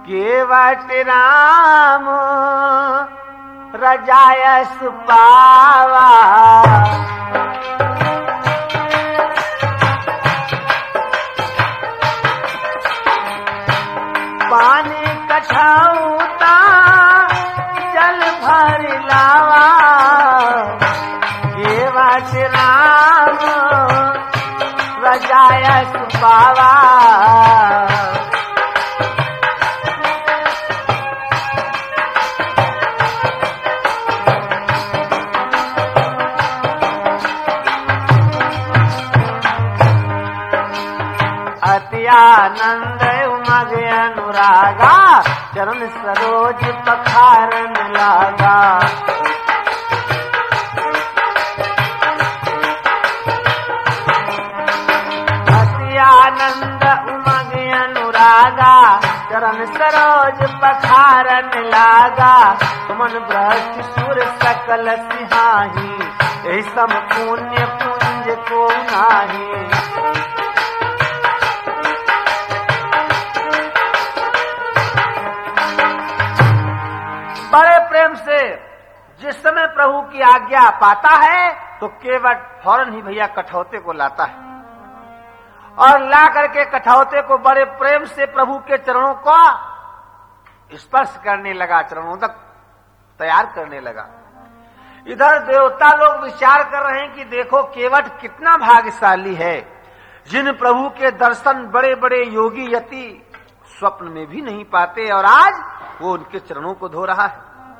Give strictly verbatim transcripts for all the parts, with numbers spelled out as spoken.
केवट राम रजायस पावा, पानी कछौता जल भर लावा, केवट राम रजायस पावा। आनंद उमग अनुरागा, चरण सरोज पखारन लागा। अति आनंद उमग अनुरागा, चरण सरोज पखारन लागा। सुमन भ्रष्ट सुर सकल सिहाही, यही सम पुण्य पुंज को नाही। बड़े प्रेम से जिस समय प्रभु की आज्ञा पाता है तो केवट फौरन ही भैया कठौते को लाता है और ला करके कठौते को बड़े प्रेम से प्रभु के चरणों को स्पर्श करने लगा, चरणों तक तैयार करने लगा। इधर देवता लोग विचार कर रहे हैं कि देखो केवट कितना भाग्यशाली है, जिन प्रभु के दर्शन बड़े बड़े योगी यति स्वप्न में भी नहीं पाते और आज वो उनके चरणों को धो रहा है।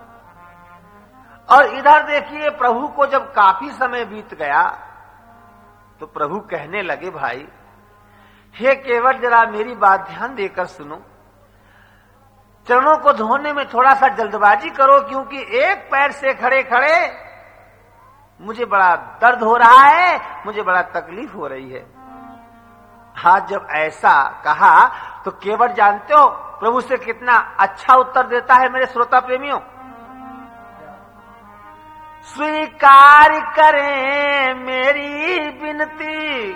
और इधर देखिए प्रभु को जब काफी समय बीत गया तो प्रभु कहने लगे, भाई हे केवट जरा मेरी बात ध्यान देकर सुनो, चरणों को धोने में थोड़ा सा जल्दबाजी करो, क्योंकि एक पैर से खड़े खड़े मुझे बड़ा दर्द हो रहा है, मुझे बड़ा तकलीफ हो रही है। आज जब ऐसा कहा तो केवट जानते हो प्रभु से कितना अच्छा उत्तर देता है मेरे श्रोता प्रेमियों। स्वीकार करें मेरी विनती,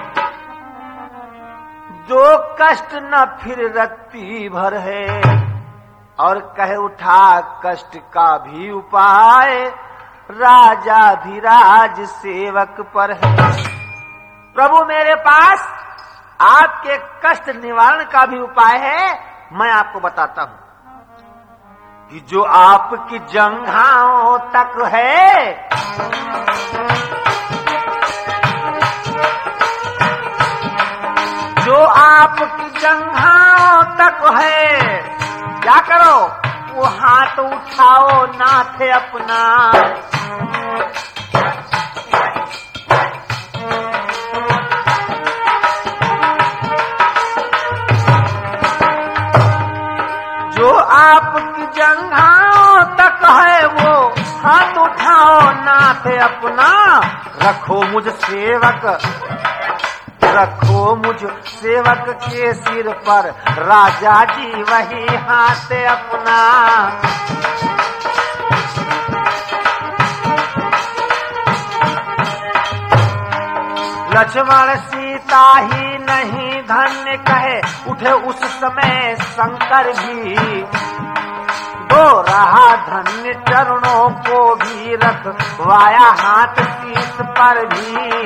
जो कष्ट न फिर रत्ती भर है, और कहे उठा कष्ट का भी उपाय, राजाधिराज सेवक पर है। प्रभु मेरे पास आपके कष्ट निवारण का भी उपाय है, मैं आपको बताता हूं कि जो आपकी जंघाओं तक है, जो आपकी जंघाओं तक है, क्या करो वो हाथ उठाओ नाथ अपना, जो आपकी जंघाओं तक है वो हाथ उठाओ नाथ अपना। रखो मुझ सेवक, रखो मुझ सेवक के सिर पर, राजा जी वही हाथ अपना। लक्ष्मण सीता ही नहीं धन्य कहे, उठे उस समय शंकर भी, दो रहा धन्य चरणों को भी, रखवाया हाथ शीश पर भी।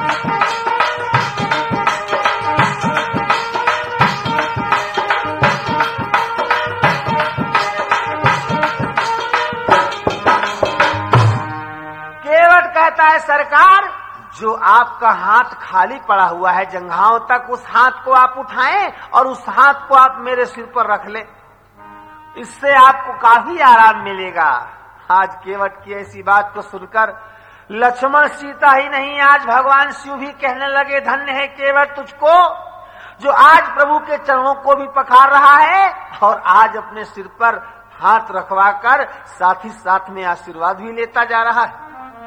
केवट कहता है सरकार, जो आपका हाथ खाली पड़ा हुआ है जंघाओं तक, उस हाथ को आप उठाएं और उस हाथ को आप मेरे सिर पर रख ले, इससे आपको काफी आराम मिलेगा। आज केवट की ऐसी बात को सुनकर लक्ष्मण सीता ही नहीं, आज भगवान शिव भी कहने लगे, धन्य है केवट तुझको, जो आज प्रभु के चरणों को भी पखार रहा है और आज अपने सिर पर हाथ रखवा कर साथ ही साथ में आशीर्वाद भी लेता जा रहा है।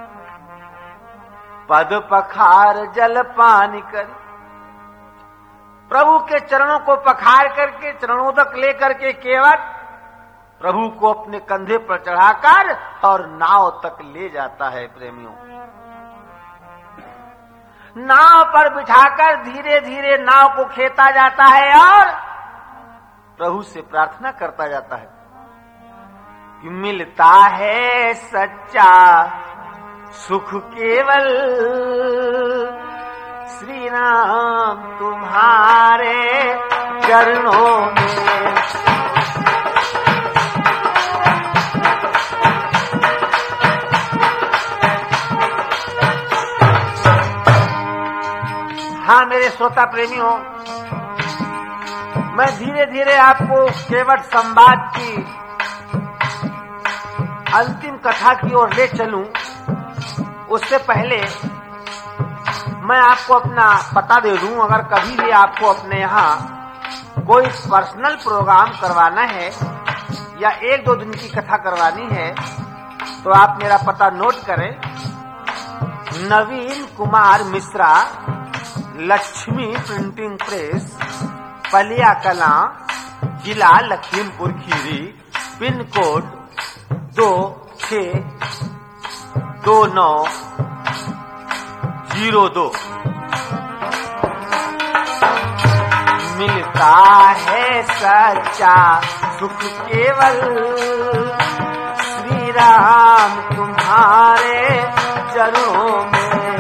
पद पखार जल पानी कर, प्रभु के चरणों को पखार करके चरणों तक लेकर के केवट प्रभु को अपने कंधे पर चढ़ाकर और नाव तक ले जाता है। प्रेमियों, नाव पर बिठाकर धीरे धीरे नाव को खेता जाता है और प्रभु से प्रार्थना करता जाता है कि मिलता है सच्चा सुख केवल श्री राम तुम्हारे चरणों में। हाँ मेरे श्रोता प्रेमियों, मैं धीरे धीरे आपको केवट संवाद की अंतिम कथा की ओर ले चलूं, उससे पहले मैं आपको अपना पता दे दूं। अगर कभी भी आपको अपने यहाँ कोई पर्सनल प्रोग्राम करवाना है या एक दो दिन की कथा करवानी है तो आप मेरा पता नोट करें। नवीन कुमार मिश्रा, लक्ष्मी प्रिंटिंग प्रेस, पलिया कला, जिला लखीमपुर खीरी, पिन कोड दो छह दो नौ जीरो दो। मिलता है सच्चा सुख केवल श्री राम तुम्हारे चरणों में।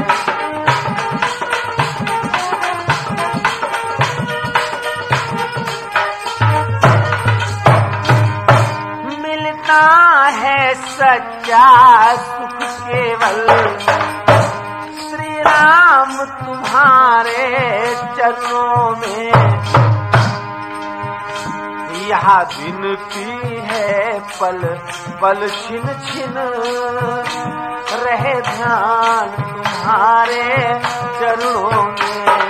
मिलता है सच्चा सुख केवल श्री राम तुम्हारे चरणों में। यह विनती है पल पल छिन छिन रहे ध्यान तुम्हारे चरणों में।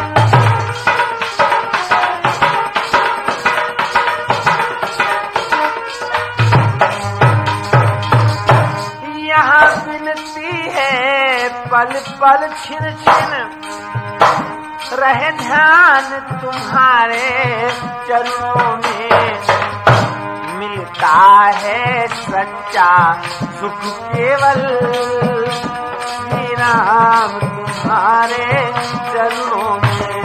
यहाँ विनती है पल पल छिन छिन रहे ध्यान तुम्हारे चरणों में। मिलता है सच्चा सुख केवल श्री राम तुम्हारे चरणों में।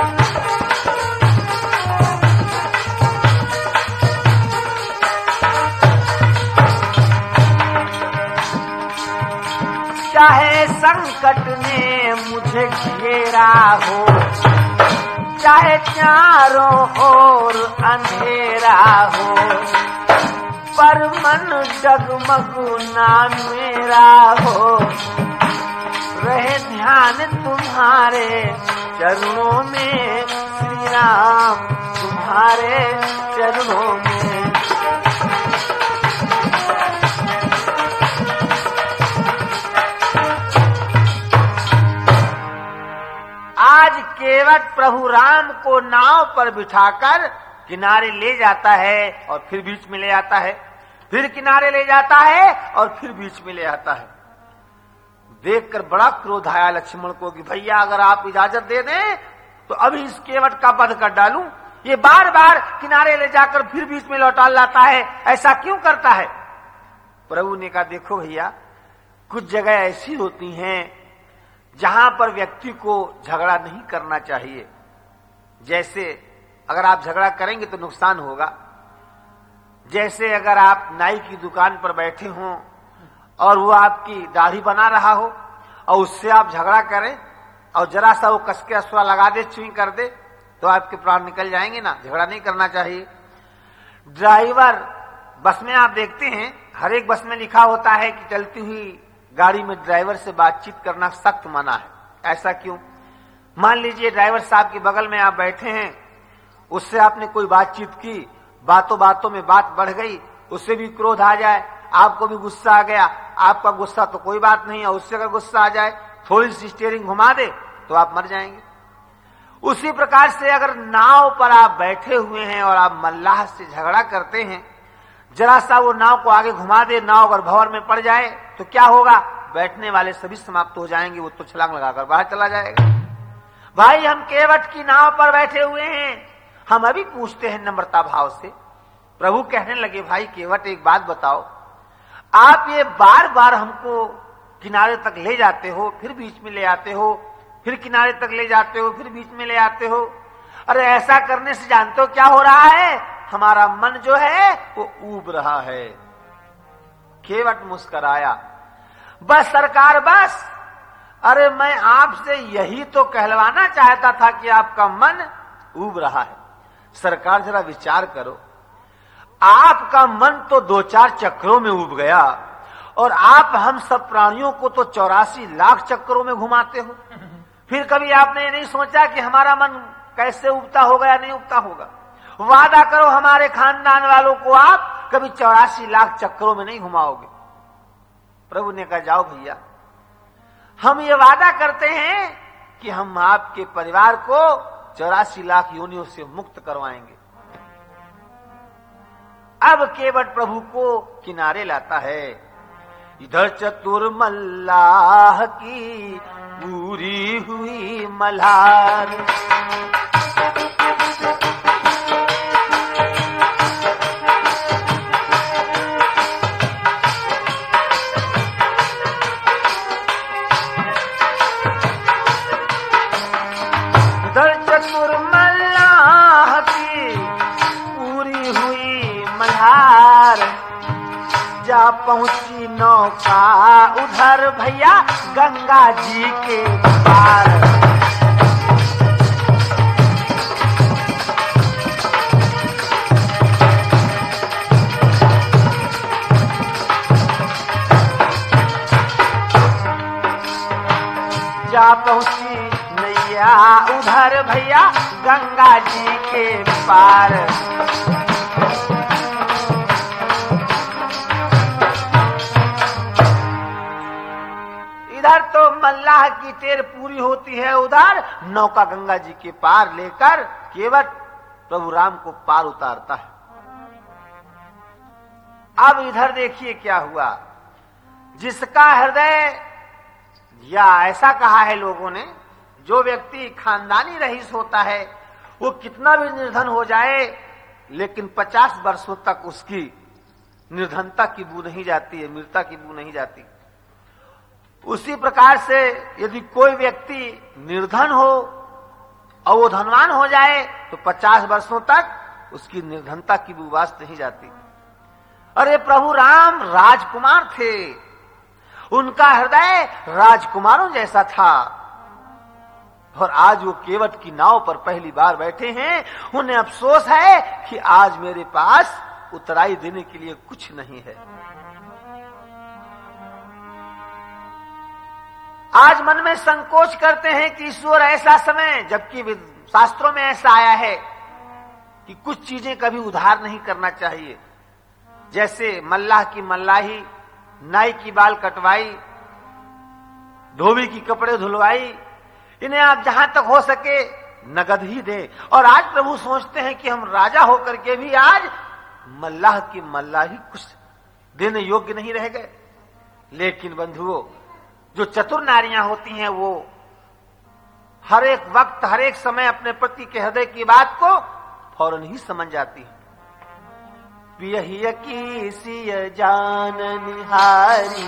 चाहे संकट ने मुझे घेरा हो, चाहे चारों ओर अंधेरा हो, पर मन डगमग ना मेरा हो। रहे ध्यान तुम्हारे चरणों में श्री राम तुम्हारे चरणों में। आज केवट प्रभु राम को नाव पर बिठाकर किनारे ले जाता है और फिर बीच में ले आता है, फिर किनारे ले जाता है और फिर बीच में ले आता है। देखकर बड़ा क्रोध आया लक्ष्मण को कि भैया अगर आप इजाजत दे दें तो अभी इस केवट का वध कर डालूं। ये बार बार किनारे ले जाकर फिर बीच में लौटा लाता है, ऐसा क्यों करता है? प्रभु ने कहा देखो भैया, कुछ जगह ऐसी होती हैं जहां पर व्यक्ति को झगड़ा नहीं करना चाहिए। जैसे अगर आप झगड़ा करेंगे तो नुकसान होगा। जैसे अगर आप नाई की दुकान पर बैठे हों और वो आपकी दाढ़ी बना रहा हो और उससे आप झगड़ा करें और जरा सा वो कस के असुआ लगा दे, चुई कर दे, तो आपके प्राण निकल जाएंगे ना। झगड़ा नहीं करना चाहिए। ड्राइवर बस में आप देखते हैं, हर एक बस में लिखा होता है कि चलती हुई गाड़ी में ड्राइवर से बातचीत करना सख्त मना है। ऐसा क्यों? मान लीजिए ड्राइवर साहब के बगल में आप बैठे हैं, उससे आपने कोई बातचीत की, बातों बातों में बात बढ़ गई, उससे भी क्रोध आ जाए, आपको भी गुस्सा आ गया। आपका गुस्सा तो कोई बात नहीं है, उससे अगर गुस्सा आ जाए, थोड़ी सी स्टीयरिंग घुमा दे तो आप मर जाएंगे। उसी प्रकार से अगर नाव पर आप बैठे हुए हैं और आप मल्लाह से झगड़ा करते हैं, जरा सा वो नाव को आगे घुमा दे, नाव अगर भंवर में पड़ जाए तो क्या होगा? बैठने वाले सभी समाप्त हो जाएंगे, वो तो छलांग लगाकर बाहर चला जाएगा। भाई हम केवट की नाव पर बैठे हुए हैं, हम अभी पूछते हैं नम्रता भाव से। प्रभु कहने लगे भाई केवट एक बात बताओ, आप ये बार बार हमको किनारे तक ले जाते हो, फिर बीच में ले आते हो, फिर किनारे तक ले जाते हो, फिर बीच में ले आते हो। अरे ऐसा करने से जानते हो क्या हो रहा है? हमारा मन जो है वो ऊब रहा है। केवट मुस्कराया, बस सरकार बस, अरे मैं आपसे यही तो कहलवाना चाहता था कि आपका मन ऊब रहा है। सरकार जरा विचार करो, आपका मन तो दो चार चक्रों में ऊब गया और आप हम सब प्राणियों को तो चौरासी लाख चक्रों में घुमाते हो। फिर कभी आपने ये नहीं सोचा कि हमारा मन कैसे उबता होगा या नहीं उबता होगा? वादा करो हमारे खानदान वालों को आप कभी चौरासी लाख चक्रों में नहीं घुमाओगे। प्रभु ने कहा, जाओ भैया, हम ये वादा करते हैं कि हम आपके परिवार को चौरासी लाख योनियों से मुक्त करवाएंगे। अब केवट प्रभु को किनारे लाता है। इधर चतुर मल्लाह की पूरी हुई मल्हार, इधर चतुर मल्लाह की पूरी हुई मल्हार, जा पहुंची नौका उधर भैया गंगा जी के पार। जा पहुंची नैया उधर भैया गंगा जी के पार। इधर तो मल्लाह की टेर पूरी होती है, उधर नौका गंगा जी के पार लेकर केवट प्रभु राम को पार उतारता है। अब इधर देखिए क्या हुआ, जिसका हृदय, या ऐसा कहा है लोगों ने, जो व्यक्ति खानदानी रईस होता है वो कितना भी निर्धन हो जाए लेकिन पचास वर्षों तक उसकी निर्धनता की बू नहीं जाती है, मृत्यु की बू नहीं जाती। उसी प्रकार से यदि कोई व्यक्ति निर्धन हो और वो धनवान हो जाए तो पचास वर्षों तक उसकी निर्धनता की बू वास नहीं जाती। अरे प्रभु राम राजकुमार थे, उनका हृदय राजकुमारों जैसा था, और आज वो केवट की नाव पर पहली बार बैठे हैं। उन्हें अफसोस है कि आज मेरे पास उतराई देने के लिए कुछ नहीं है। आज मन में संकोच करते हैं कि ईश्वर ऐसा समय, जबकि शास्त्रों में ऐसा आया है कि कुछ चीजें कभी उधार नहीं करना चाहिए, जैसे मल्लाह की मल्लाही, नाई की बाल कटवाई, धोबी की कपड़े धुलवाई, इन्हें आप जहां तक हो सके नगद ही दें। और आज प्रभु सोचते हैं कि हम राजा होकर के भी आज मल्लाह की मल्लाही कुछ देने योग्य नहीं रह गए। लेकिन बंधुओं, जो चतुर नारियां होती हैं वो हर एक वक्त, हर एक समय अपने पति के हृदय की बात को फौरन ही समझ जाती है। पियहिया की सिय जान निहारी,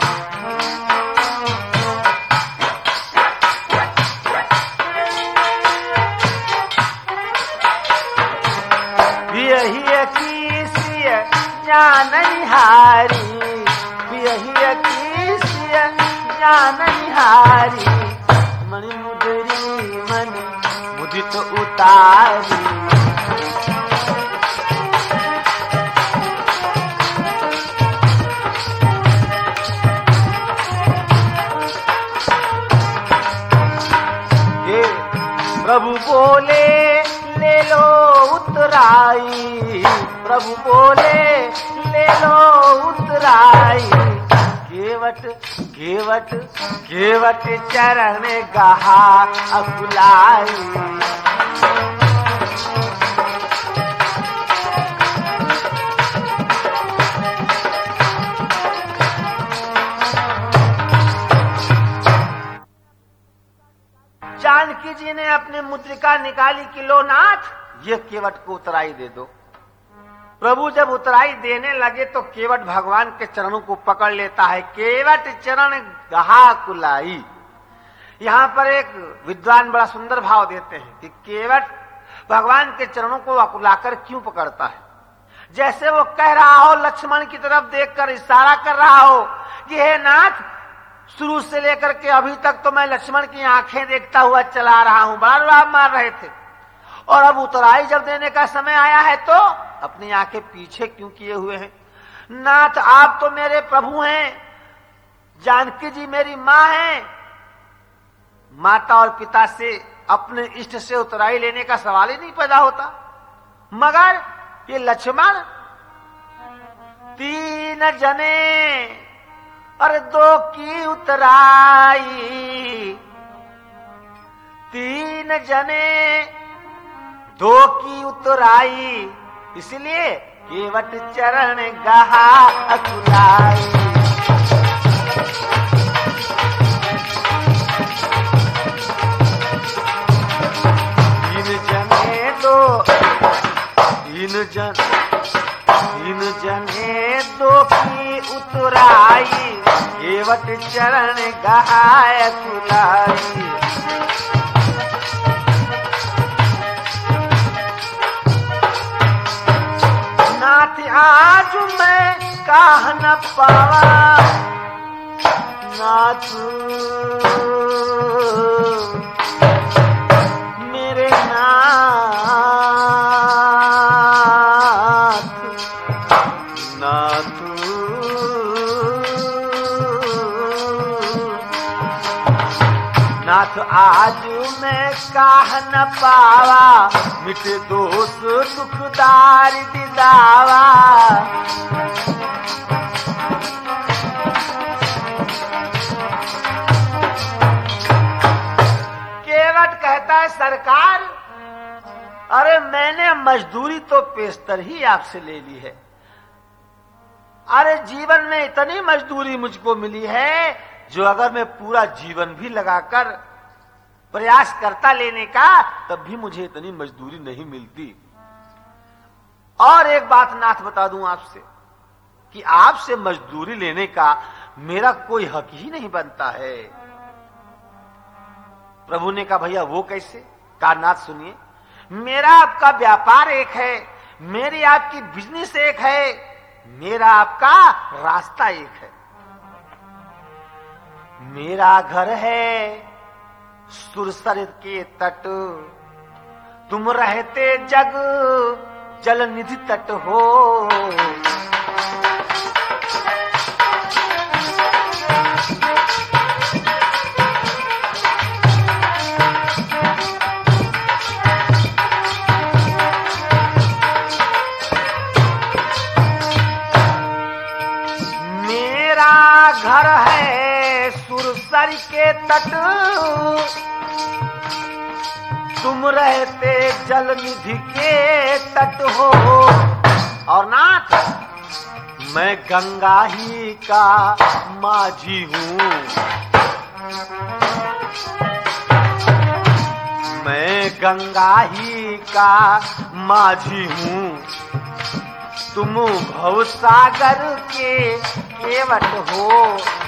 पियहिया की सिय जान निहारी, पियहिया की सिय जान निहारी, मणि मुदरी मन मुदित उतारी। प्रभु बोले ले लो उतराई, प्रभु बोले ले लो उतराई, केवट केवट केवट चरण गहा अकुलाई। जानकी जी ने अपनी मुद्रिका निकाली कि लो नाथ, ये केवट को उतराई दे दो। प्रभु जब उतराई देने लगे तो केवट भगवान के चरणों को पकड़ लेता है। केवट चरण गहा कुलाई। यहां पर एक विद्वान बड़ा सुंदर भाव देते हैं कि केवट भगवान के चरणों को अकुलाकर क्यों पकड़ता है? जैसे वो कह रहा हो, लक्ष्मण की तरफ देखकर इशारा कर रहा हो कि हे नाथ, शुरू से लेकर के अभी तक तो मैं लक्ष्मण की आंखें देखता हुआ चला रहा हूं, बड़ा रुआब मार रहे थे, और अब उतराई जब देने का समय आया है तो अपनी आंखें पीछे क्यों किए हुए हैं? नाथ, आप तो मेरे प्रभु हैं, जानकी जी मेरी मां हैं, माता और पिता से अपने इष्ट से उतराई लेने का सवाल ही नहीं पैदा होता। मगर ये लक्ष्मण तीन जने और दो की उतराई, तीन जने दो की उतराई, इसलिए केवट चरण गहा अकुलाई। तीन जने दो तीन जन तीन जने दो की उतराई, केवट चरण गहाय अकुलाई। नाथ आज मैं काह न पावा, नाथ मेरे नाथ, नाथ नाथ आज मैं काह न पावा, मिट दोष दुखदार दिदावा। केवट कहता है, सरकार, अरे मैंने मजदूरी तो पेशतर ही आपसे ले ली है, अरे जीवन में इतनी मजदूरी मुझको मिली है जो अगर मैं पूरा जीवन भी लगाकर प्रयास करता लेने का तब भी मुझे इतनी मजदूरी नहीं मिलती। और एक बात नाथ बता दूं आपसे कि आपसे मजदूरी लेने का मेरा कोई हक ही नहीं बनता है। प्रभु ने कहा, भैया वो कैसे? कहा, नाथ सुनिए, मेरा आपका व्यापार एक है, मेरी आपकी बिजनेस एक है, मेरा आपका रास्ता एक है। मेरा घर है सुरसर के तट, तुम रहते जग जल निधि तट हो। मेरा घर है सुरसर के तट, तुम रहते जल निधि के तट हो। और नाथ, मैं गंगा ही का माझी हूँ, मैं गंगा ही का माझी हूँ, तुम भवसागर के केवट हो।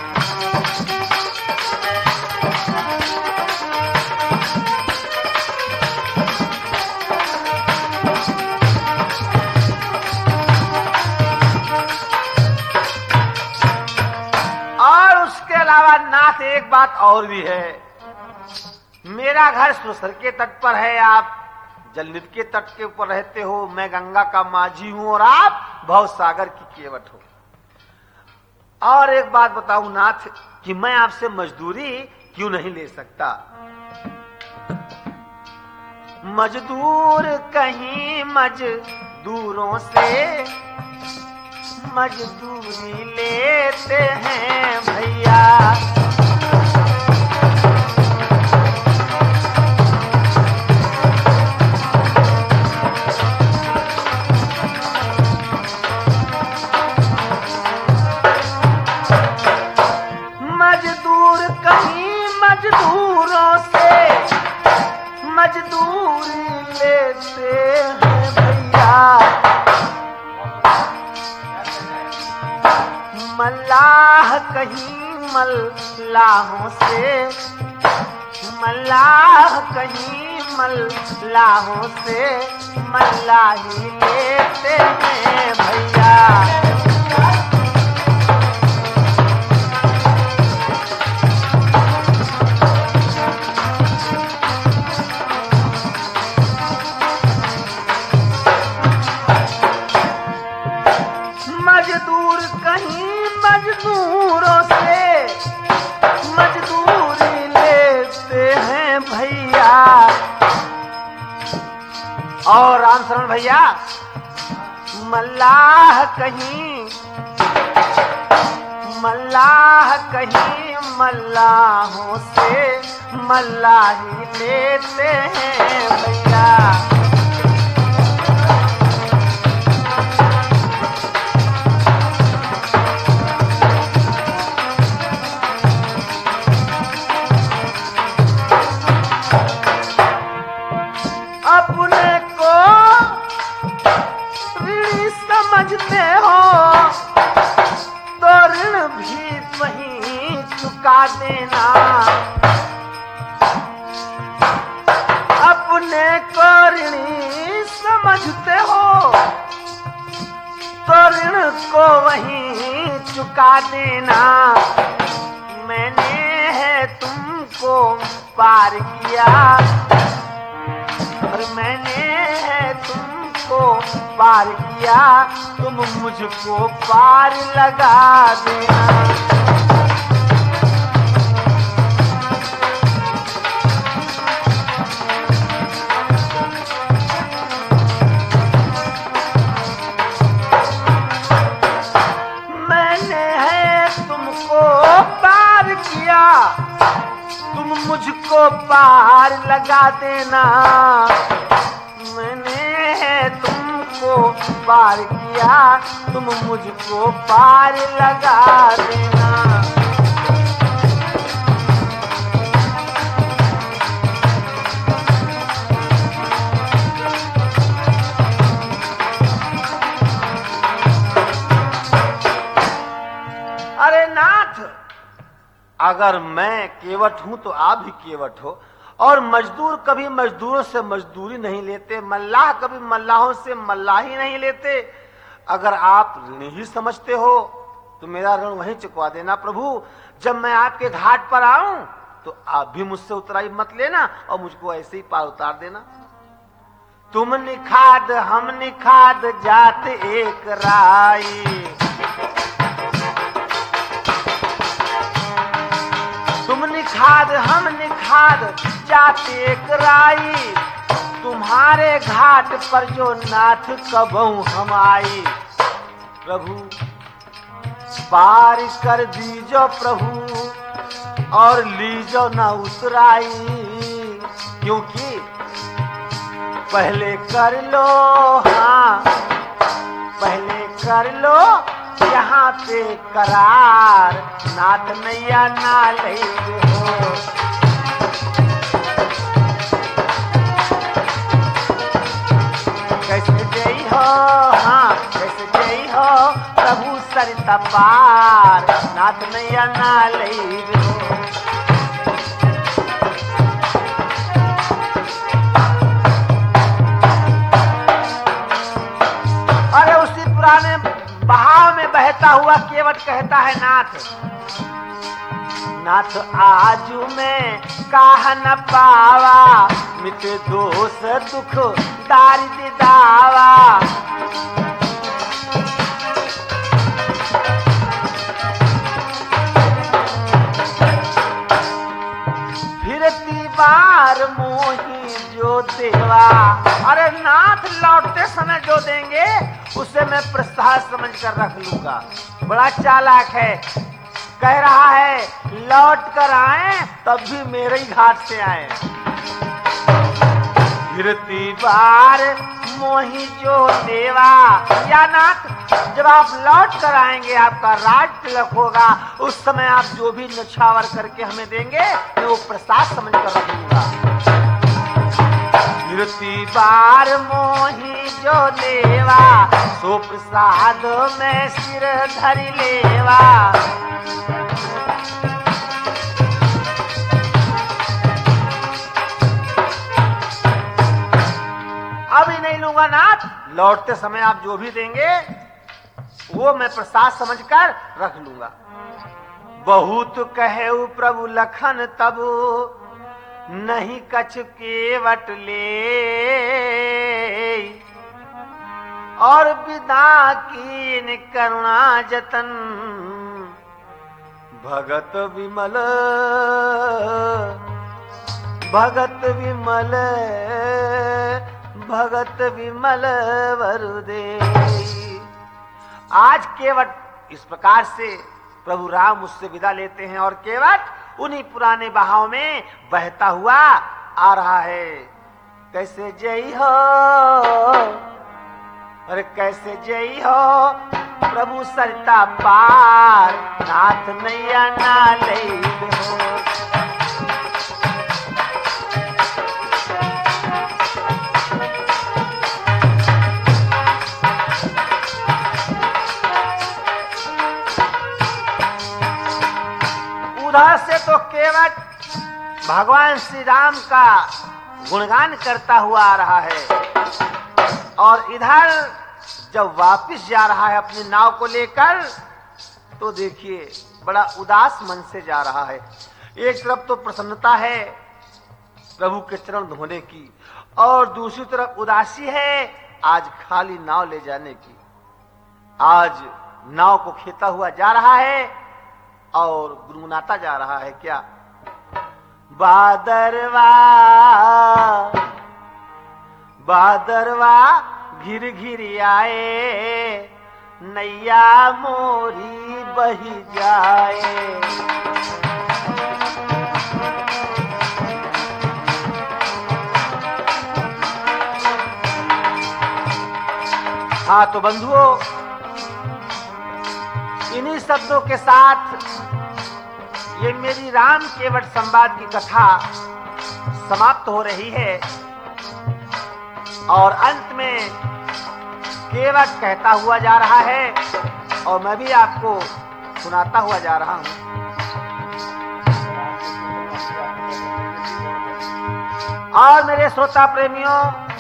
और उसके अलावा नाथ एक बात और भी है, मेरा घर सुरसर के तट पर है, आप जलनिधि के तट के ऊपर रहते हो, मैं गंगा का माझी हूं और आप भवसागर की केवट हो। और एक बात बताऊं नाथ कि मैं आपसे मजदूरी क्यों नहीं ले सकता? मजदूर कहीं मजदूरों से मजदूरी लेते हैं भैया, मजदूर कहीं मजदूरों से मजदूरी लेते हैं भैया। मल्लाह कहीं मल्लाहों से मल्लाह कहीं मल्लाहों से मल्लाही लेते हैं भैया। मजदूर कहीं मजदूरों से मजदूरी लेते हैं भैया। और राम शरण भैया, मल्लाह कहीं मल्लाह कहीं मल्लाहों से मल्लाही लेते हैं भैया। अपने को ऋणी समझते हो तो ऋण भी वहीं चुका देना। अपने को ऋणी समझते हो तो ऋण को वहीं चुका देना। मैंने है तुमको पार किया और मैंने है तुमको पार किया, तुम मुझको पार लगा देना। मैंने है तुमको पार किया, तुम मुझको पार लगा देना। मैंने है तुमको पार किया, तुम मुझको पार लगा देना। अरे नाथ, अगर मैं केवट हूं तो आप भी केवट हो, और मजदूर कभी मजदूरों से मजदूरी नहीं लेते, मल्लाह कभी मल्लाहों से मल्लाही नहीं लेते। अगर आप ऋणी ही समझते हो तो मेरा ऋण वहीं चुकवा देना प्रभु। जब मैं आपके घाट पर आऊं तो आप भी मुझसे उतराई मत लेना और मुझको ऐसे ही पार उतार देना। तुम निखाद हम निखाद जात एक राई, तुम निखाद हम निखाद जात एक राई। तुम्हारे घाट पर जो नाथ कबहू हम आई। प्रभु पार कर दीजो प्रभु और लीजो न उतराई, क्योंकि पहले कर लो, हाँ पहले कर लो यहाँ पे करार, नाथ नैया ना ले हो। कैसे जई हो, हाँ कैसे जई हो प्रभु सरिता पार, नाथ नैया ना ले हो। अरे उसी पुराने बहाव में बहता हुआ केवट कहता है, नाथ नाथ आजू में काह न पावा, मिटे दोष दुख दारिद्र दावा। फिरती बार मोही जो देवा। अरे नाथ लौटते समय जो देंगे उसे मैं प्रसाद समझ कर रख लूंगा। बड़ा चालाक है, कह रहा है लौट कर आए तब भी मेरे ही घाट से आए। फिरती बार मोही जो देवा, या नाथ जब आप लौट कर आएंगे आपका राज तिलक होगा, उस समय आप जो भी नछावर करके हमें देंगे मैं वो प्रसाद समझ कर रखूंगा। फिरती बार मोही जो देवा, सो प्रसाद में सिर धरि लेवा। लूंगा नाथ, लौटते समय आप जो भी देंगे वो मैं प्रसाद समझकर रख लूंगा। बहुत कहे प्रभु लखन तब नहीं कछु केवट ले, और विदा कीन करुणा जतन भगत विमल भगत विमल भगत विमल वरुदे। आज केवट इस प्रकार से प्रभु राम उससे विदा लेते हैं और केवट उन्हीं पुराने बहाव में बहता हुआ आ रहा है। कैसे जई हो, अरे कैसे जई हो प्रभु सरिता पार, नाथ नैया ना ले हो। उधर से तो केवट भगवान श्री राम का गुणगान करता हुआ आ रहा है, और इधर जब वापिस जा रहा है अपनी नाव को लेकर तो देखिए बड़ा उदास मन से जा रहा है। एक तरफ तो प्रसन्नता है प्रभु के चरण धोने की, और दूसरी तरफ उदासी है आज खाली नाव ले जाने की। आज नाव को खेता हुआ जा रहा है और गुनगुनाता जा रहा है क्या, बादरवा बादरवा घिर घिर आए, नैया मोरी बही जाए। हाँ तो बंधुओं, इन्हीं शब्दों के साथ ये मेरी राम केवट संवाद की कथा समाप्त हो रही है, और अंत में केवट कहता हुआ जा रहा है और मैं भी आपको सुनाता हुआ जा रहा हूं। और मेरे श्रोता प्रेमियों,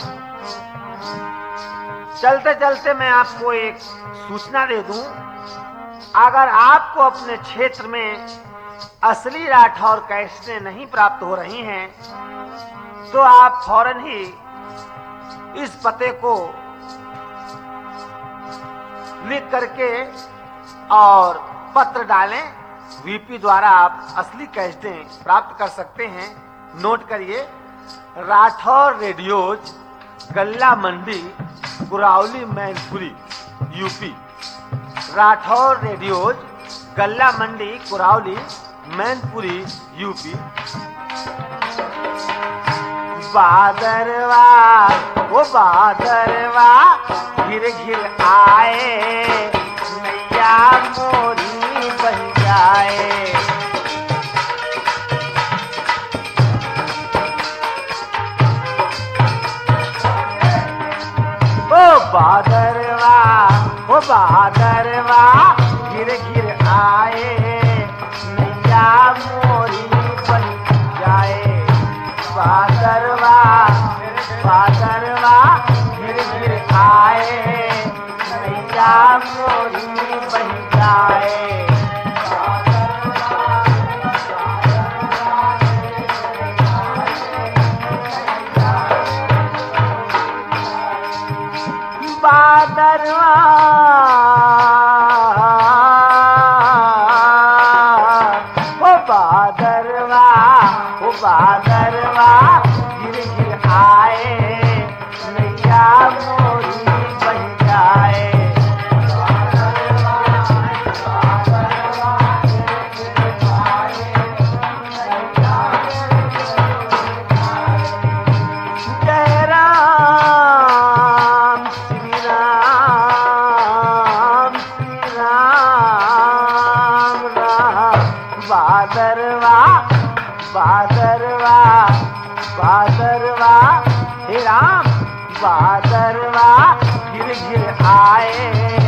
चलते चलते मैं आपको एक सूचना दे दूं, अगर आपको अपने क्षेत्र में असली राठौर कैसेटें नहीं प्राप्त हो रही हैं तो आप फौरन ही इस पते को लिख करके और पत्र डालें, वीपी द्वारा आप असली कैसेटें प्राप्त कर सकते हैं। नोट करिए, राठौर रेडियोज, गल्ला मंडी, कुरावली, मैनपुरी, यूपी। राठौर रेडियोज, गल्ला मंडी, कुरावली, मैनपुरी, यूपी। बादरवा वो बादरवा घिर घिर आए, नैया मोरी बन जाए। ओ बादरवा वो बादरवा घिर घिर आए, नैया मोरी बन जाए। बादरवा बादरवा घिर घिर आए, नैया मोरी बन जाए। बादरवा ओ बादरवा ओ बादरवा घिर घिर आए, नैया मोरी बन जाए। जय राम श्री राम श्री राम राम। बादरवा बादरवा बादरवा हे राम, बादरवा घिर घिर आए,